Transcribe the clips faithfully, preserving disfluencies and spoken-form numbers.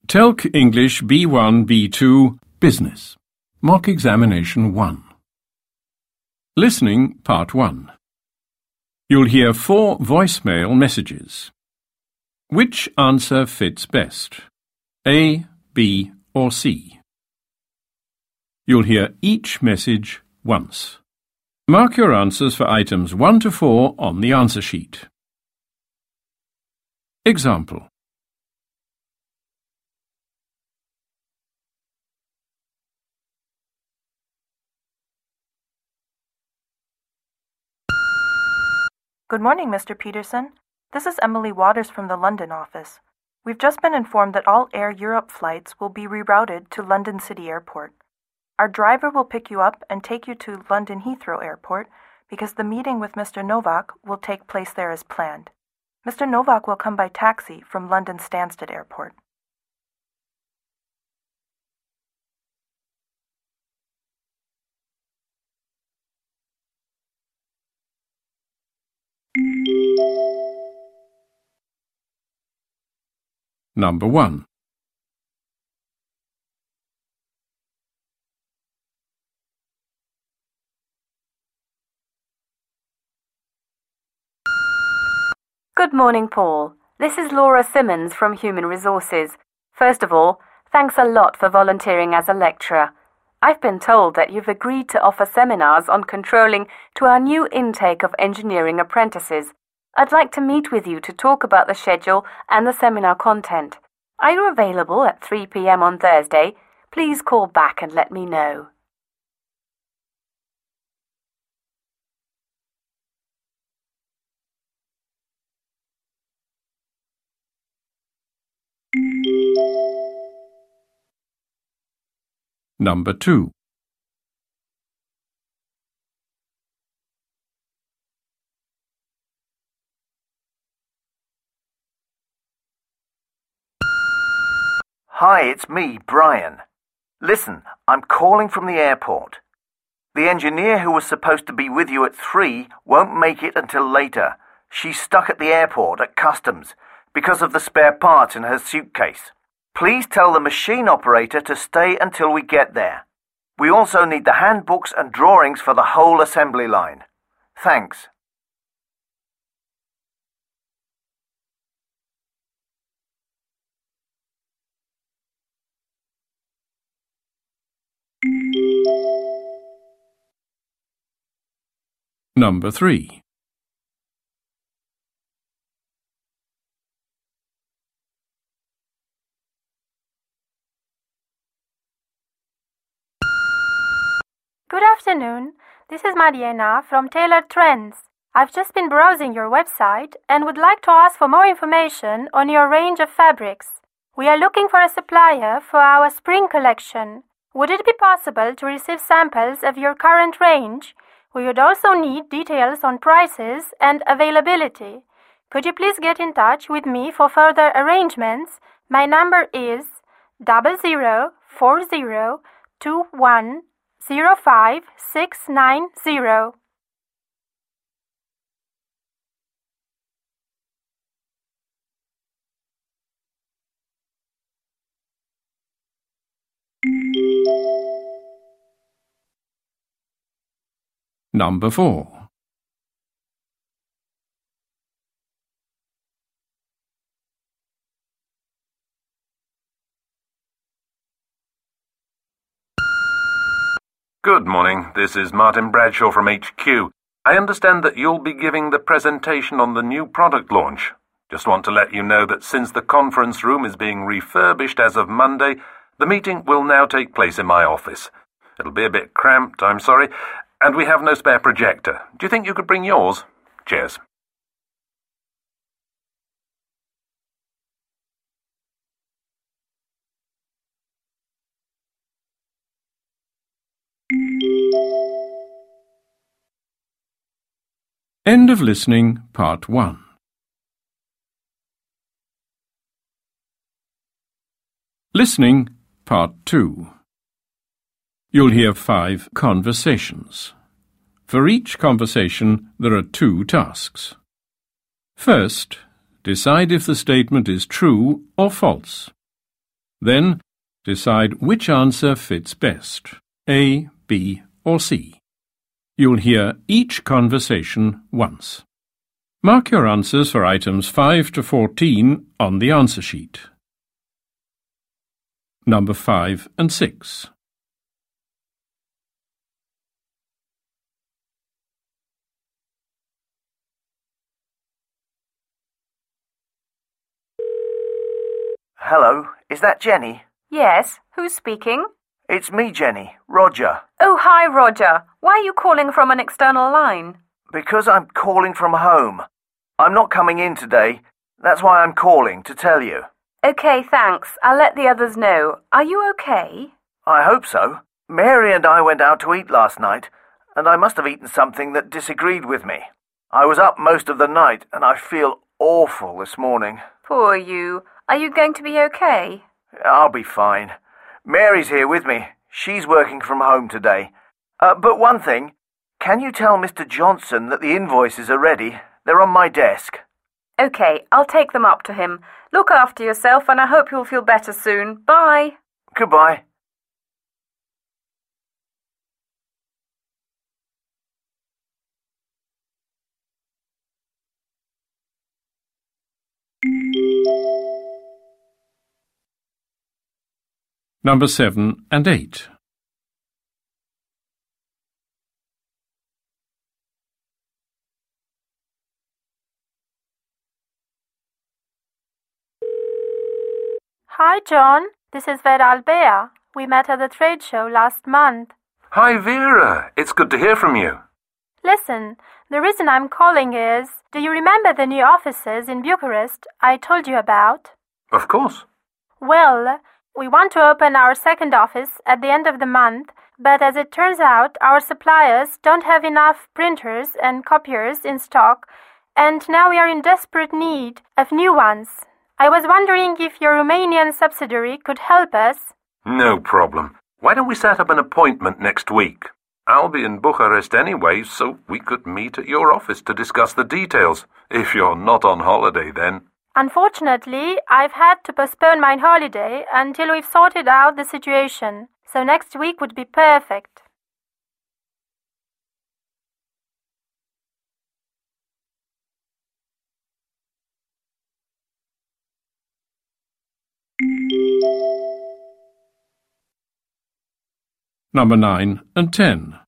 Telc English B one B two Business. Mock Examination one. Listening Part one. You'll hear four voicemail messages. Which answer fits best? A, B or C? You'll hear each message once. Mark your answers for items one to four on the answer sheet. Example. Good morning, Mister Peterson. This is Emily Waters from the London office. We've just been informed that all Air Europe flights will be rerouted to London City Airport. Our driver will pick you up and take you to London Heathrow Airport because the meeting with Mister Novak will take place there as planned. Mister Novak will come by taxi from London Stansted Airport. Number one. Good morning, Paul. This is Laura Simmons from Human Resources. First of all, thanks a lot for volunteering as a lecturer. I've been told that you've agreed to offer seminars on controlling to our new intake of engineering apprentices. I'd like to meet with you to talk about the schedule and the seminar content. Are you available at three p m on Thursday? Please call back and let me know. Number two. Hi, it's me, Brian. Listen, I'm calling from the airport. The engineer who was supposed to be with you at three won't make it until later. She's stuck at the airport at customs because of the spare parts in her suitcase. Please tell the machine operator to stay until we get there. We also need the handbooks and drawings for the whole assembly line. Thanks. Number three. Good afternoon. This is Mariana from Tailored Trends. I've just been browsing your website and would like to ask for more information on your range of fabrics. We are looking for a supplier for our spring collection. Would it be possible to receive samples of your current range? We would also need details on prices and availability. Could you please get in touch with me for further arrangements? My number is double zero four zero two one zero five six nine zero. Number four. Good morning, this is Martin Bradshaw from H Q. I understand that you'll be giving the presentation on the new product launch. Just want to let you know that since the conference room is being refurbished as of Monday, the meeting will now take place in my office. It'll be a bit cramped, I'm sorry, and we have no spare projector. Do you think you could bring yours? Cheers. End of listening, part one. Listening, part two. You'll hear five conversations. For each conversation, there are two tasks. First, decide if the statement is true or false. Then decide which answer fits best, A, B, or C. You'll hear each conversation once. Mark your answers for items five to fourteen on the answer sheet. Number five and six. Hello, is that Jenny? Yes, who's speaking? It's me, Jenny, Roger. Oh, hi, Roger. Why are you calling from an external line? Because I'm calling from home. I'm not coming in today. That's why I'm calling, to tell you. Okay, thanks. I'll let the others know. Are you okay? I hope so. Mary and I went out to eat last night, and I must have eaten something that disagreed with me. I was up most of the night, and I feel awful this morning. Poor you. Are you going to be okay? I'll be fine. Mary's here with me. She's working from home today. Uh, but one thing, can you tell Mister Johnson that the invoices are ready? They're on my desk. Okay, I'll take them up to him. Look after yourself, and I hope you'll feel better soon. Bye. Goodbye. Number seven and eight. Hi, John. This is Vera Albea. We met at the trade show last month. Hi, Vera. It's good to hear from you. Listen, the reason I'm calling is, do you remember the new offices in Bucharest I told you about? Of course. Well, we want to open our second office at the end of the month, but as it turns out, our suppliers don't have enough printers and copiers in stock, and now we are in desperate need of new ones. I was wondering if your Romanian subsidiary could help us. No problem. Why don't we set up an appointment next week? I'll be in Bucharest anyway, so we could meet at your office to discuss the details, if you're not on holiday then. Unfortunately, I've had to postpone my holiday until we've sorted out the situation, so next week would be perfect. Number nine and ten.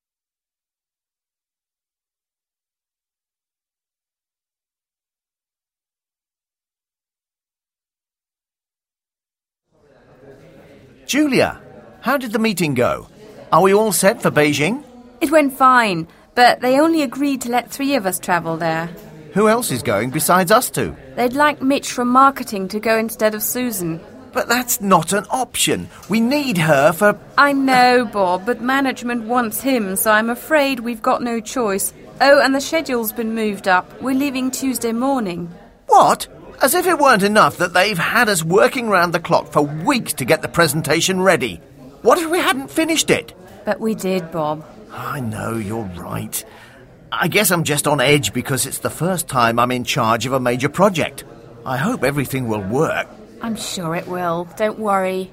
Julia, how did the meeting go? Are we all set for Beijing? It went fine, but they only agreed to let three of us travel there. Who else is going besides us two? They'd like Mitch from marketing to go instead of Susan. But that's not an option. We need her for... I know, Bob, but management wants him, so I'm afraid we've got no choice. Oh, and the schedule's been moved up. We're leaving Tuesday morning. What? As if it weren't enough that they've had us working round the clock for weeks to get the presentation ready. What if we hadn't finished it? But we did, Bob. I know, you're right. I guess I'm just on edge because it's the first time I'm in charge of a major project. I hope everything will work. I'm sure it will. Don't worry.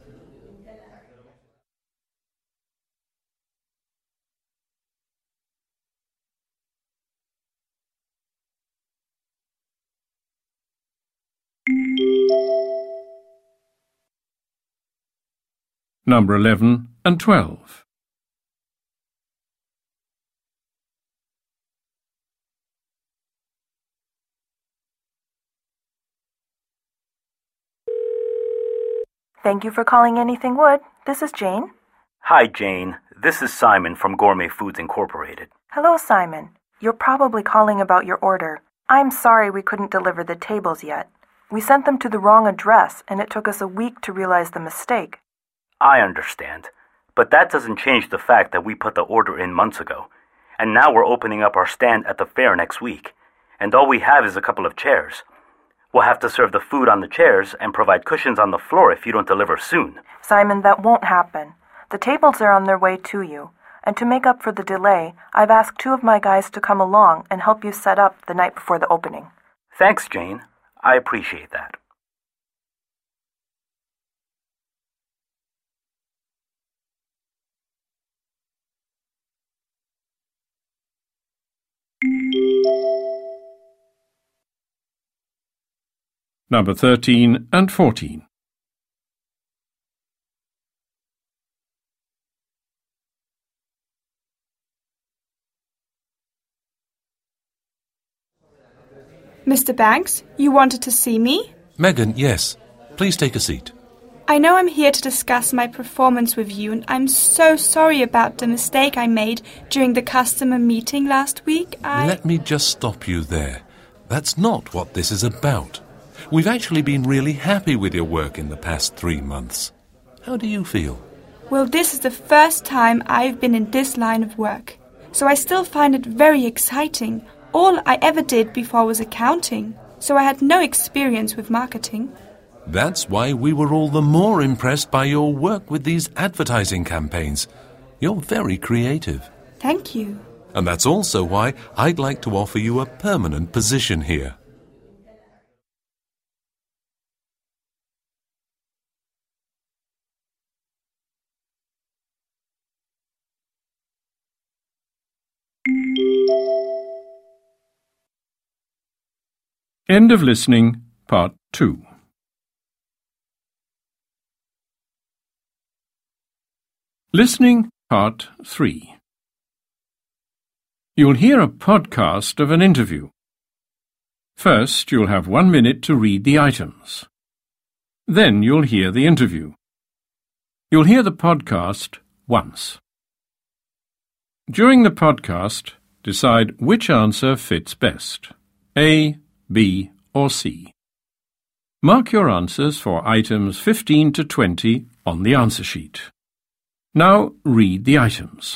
Number eleven and twelve. Thank you for calling Anything Wood. This is Jane. Hi, Jane. This is Simon from Gourmet Foods Incorporated. Hello, Simon. You're probably calling about your order. I'm sorry we couldn't deliver the tables yet. We sent them to the wrong address, and it took us a week to realize the mistake. I understand, but that doesn't change the fact that we put the order in months ago, and now we're opening up our stand at the fair next week, and all we have is a couple of chairs. We'll have to serve the food on the chairs and provide cushions on the floor if you don't deliver soon. Simon, that won't happen. The tables are on their way to you, and to make up for the delay, I've asked two of my guys to come along and help you set up the night before the opening. Thanks, Jane. I appreciate that. Number thirteen and fourteen. Mister Banks, you wanted to see me? Megan, yes. Please take a seat. I know I'm here to discuss my performance with you, and I'm so sorry about the mistake I made during the customer meeting last week. I... Let me just stop you there. That's not what this is about. We've actually been really happy with your work in the past three months. How do you feel? Well, this is the first time I've been in this line of work, so I still find it very exciting. All I ever did before was accounting, so I had no experience with marketing. That's why we were all the more impressed by your work with these advertising campaigns. You're very creative. Thank you. And that's also why I'd like to offer you a permanent position here. End of listening, part two. Listening, part three. You'll hear a podcast of an interview. First, you'll have one minute to read the items. Then you'll hear the interview. You'll hear the podcast once. During the podcast, decide which answer fits best. A, B, or C. Mark your answers for items fifteen to twenty on the answer sheet. Now read the items.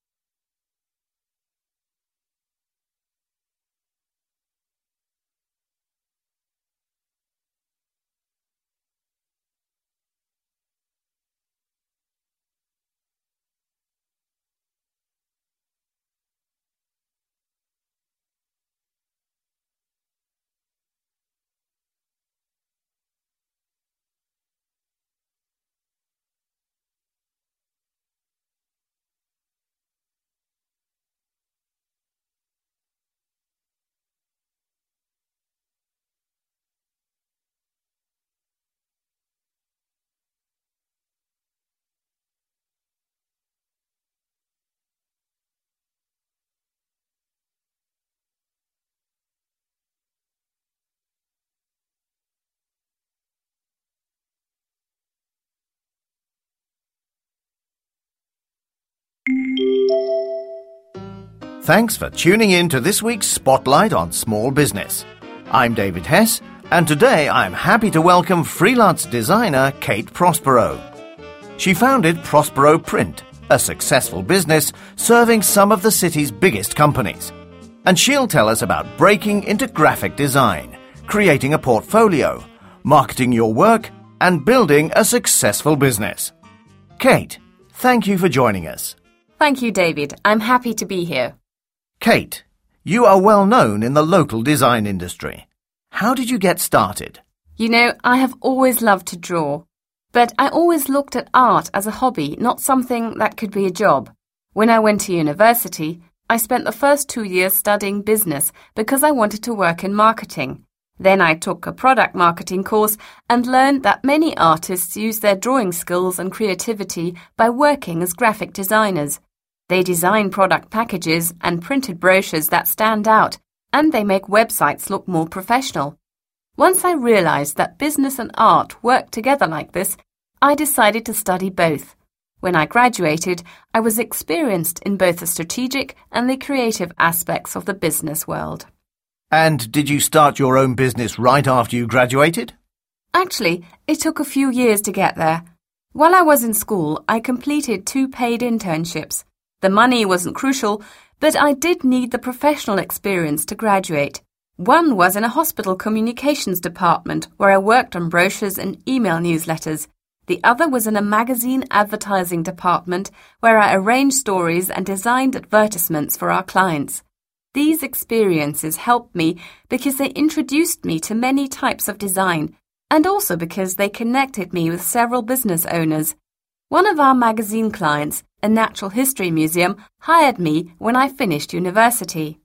Thanks for tuning in to this week's Spotlight on Small Business. I'm David Hess, and today I'm happy to welcome freelance designer Kate Prospero. She founded Prospero Print, a successful business serving some of the city's biggest companies. And she'll tell us about breaking into graphic design, creating a portfolio, marketing your work, and building a successful business. Kate, thank you for joining us. Thank you, David. I'm happy to be here. Kate, you are well known in the local design industry. How did you get started? You know, I have always loved to draw, but I always looked at art as a hobby, not something that could be a job. When I went to university, I spent the first two years studying business because I wanted to work in marketing. Then I took a product marketing course and learned that many artists use their drawing skills and creativity by working as graphic designers. They design product packages and printed brochures that stand out, and they make websites look more professional. Once I realized that business and art work together like this, I decided to study both. When I graduated, I was experienced in both the strategic and the creative aspects of the business world. And did you start your own business right after you graduated? Actually, it took a few years to get there. While I was in school, I completed two paid internships. The money wasn't crucial, but I did need the professional experience to graduate. One was in a hospital communications department where I worked on brochures and email newsletters. The other was in a magazine advertising department where I arranged stories and designed advertisements for our clients. These experiences helped me because they introduced me to many types of design, and also because they connected me with several business owners. One of our magazine clients, a natural history museum, hired me when I finished university.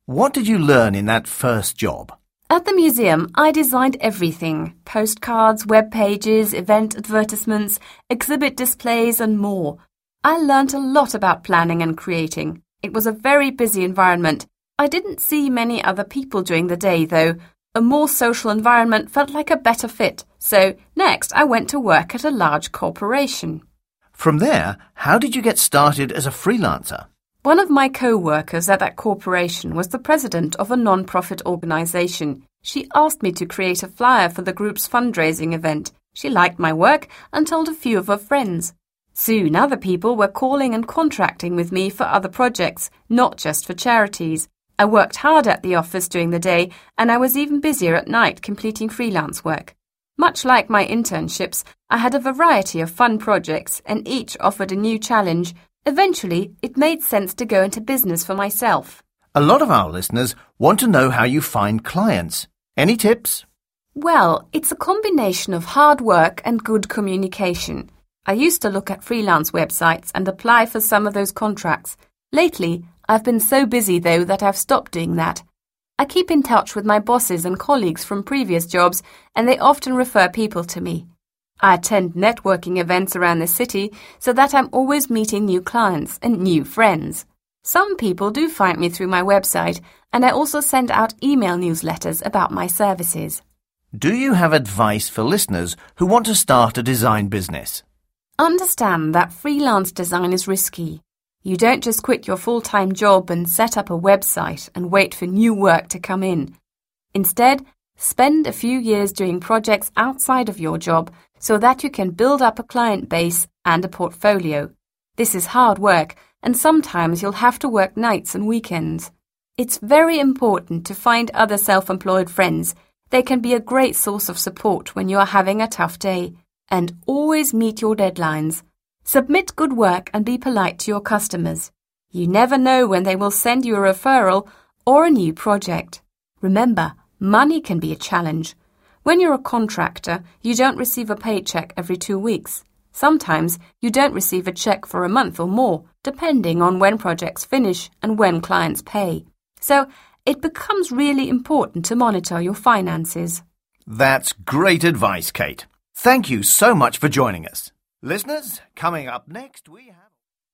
What did you learn in that first job? At the museum, I designed everything. Postcards, web pages, event advertisements, exhibit displays and more. I learnt a lot about planning and creating. It was a very busy environment. I didn't see many other people during the day, though. A more social environment felt like a better fit. So next, I went to work at a large corporation. From there, how did you get started as a freelancer? One of my co-workers at that corporation was the president of a non-profit organization. She asked me to create a flyer for the group's fundraising event. She liked my work and told a few of her friends. Soon other people were calling and contracting with me for other projects, not just for charities. I worked hard at the office during the day, and I was even busier at night completing freelance work. Much like my internships, I had a variety of fun projects, and each offered a new challenge. Eventually, it made sense to go into business for myself. A lot of our listeners want to know how you find clients. Any tips? Well, it's a combination of hard work and good communication. I used to look at freelance websites and apply for some of those contracts. Lately, I've been so busy, though, that I've stopped doing that. I keep in touch with my bosses and colleagues from previous jobs, and they often refer people to me. I attend networking events around the city so that I'm always meeting new clients and new friends. Some people do find me through my website, and I also send out email newsletters about my services. Do you have advice for listeners who want to start a design business? Understand that freelance design is risky. You don't just quit your full-time job and set up a website and wait for new work to come in. Instead, spend a few years doing projects outside of your job so that you can build up a client base and a portfolio. This is hard work, and sometimes you'll have to work nights and weekends. It's very important to find other self-employed friends. They can be a great source of support when you are having a tough day. And always meet your deadlines. Submit good work and be polite to your customers. You never know when they will send you a referral or a new project. Remember, money can be a challenge. When you're a contractor, you don't receive a paycheck every two weeks. Sometimes you don't receive a check for a month or more, depending on when projects finish and when clients pay. So it becomes really important to monitor your finances. That's great advice, Kate. Thank you so much for joining us. Listeners, coming up next we have...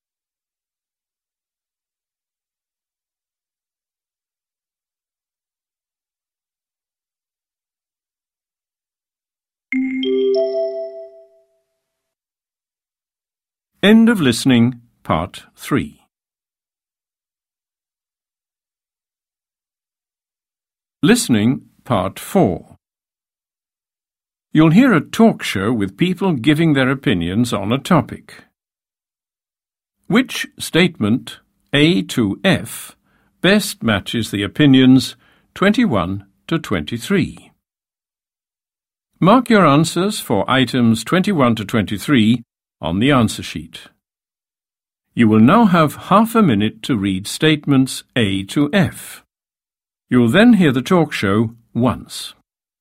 End of listening, part three. Listening, part four. You'll hear a talk show with people giving their opinions on a topic. Which statement, A to F, best matches the opinions twenty-one to twenty-three? Mark your answers for items twenty-one to twenty-three on the answer sheet. You will now have half a minute to read statements A to F. You'll then hear the talk show once.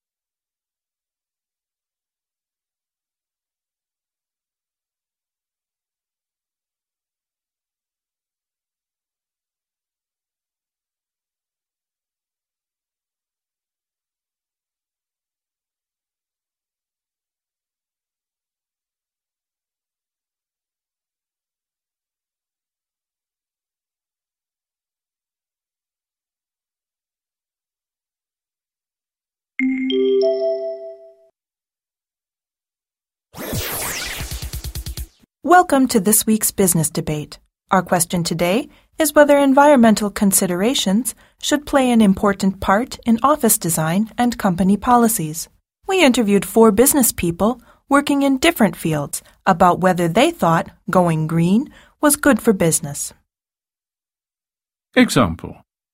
Welcome to this week's business debate. Our question today is whether environmental considerations should play an important part in office design and company policies. We interviewed four business people working in different fields about whether they thought going green was good for business. Example.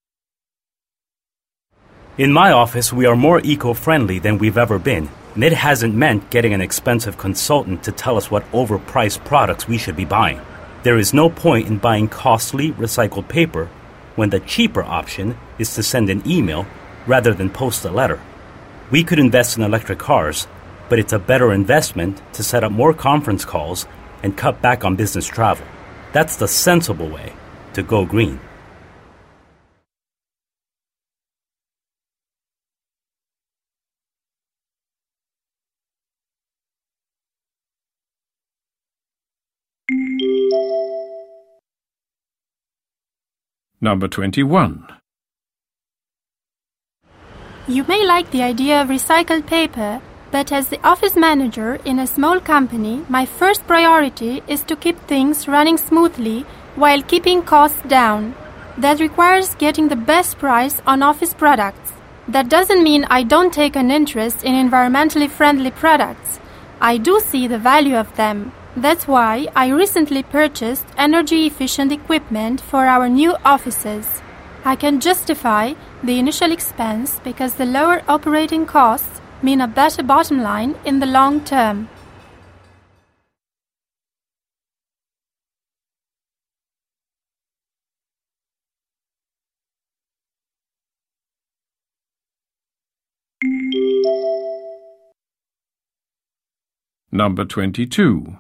In my office, we are more eco-friendly than we've ever been, and it hasn't meant getting an expensive consultant to tell us what overpriced products we should be buying. There is no point in buying costly recycled paper when the cheaper option is to send an email rather than post a letter. We could invest in electric cars, but it's a better investment to set up more conference calls and cut back on business travel. That's the sensible way to go green. Number twenty-one. You may like the idea of recycled paper, but as the office manager in a small company, my first priority is to keep things running smoothly while keeping costs down. That requires getting the best price on office products. That doesn't mean I don't take an interest in environmentally friendly products. I do see the value of them. That's why I recently purchased energy-efficient equipment for our new offices. I can justify the initial expense because the lower operating costs mean a better bottom line in the long term. Number twenty-two.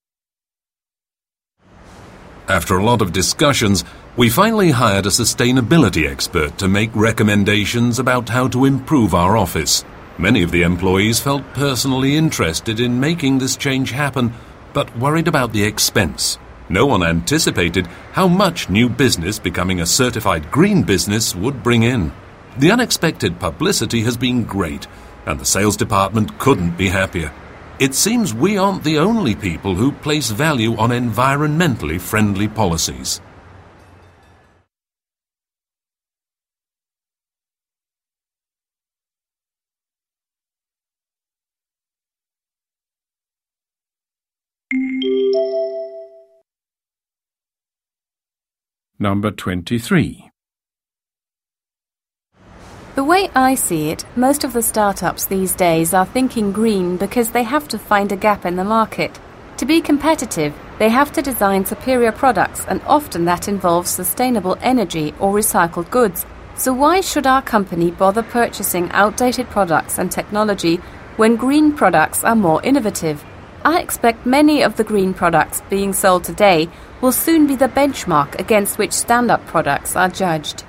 After a lot of discussions, we finally hired a sustainability expert to make recommendations about how to improve our office. Many of the employees felt personally interested in making this change happen, but worried about the expense. No one anticipated how much new business becoming a certified green business would bring in. The unexpected publicity has been great, and the sales department couldn't be happier. It seems we aren't the only people who place value on environmentally friendly policies. Number twenty-three. The way I see it, most of the startups these days are thinking green because they have to find a gap in the market. To be competitive, they have to design superior products, and often that involves sustainable energy or recycled goods. So why should our company bother purchasing outdated products and technology when green products are more innovative? I expect many of the green products being sold today will soon be the benchmark against which stand-up products are judged.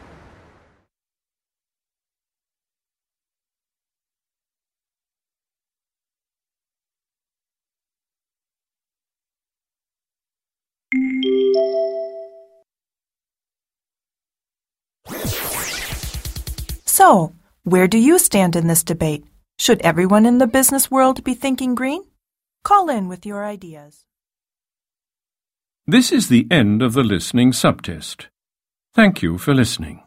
So, where do you stand in this debate? Should everyone in the business world be thinking green? Call in with your ideas. This is the end of the listening subtest. Thank you for listening.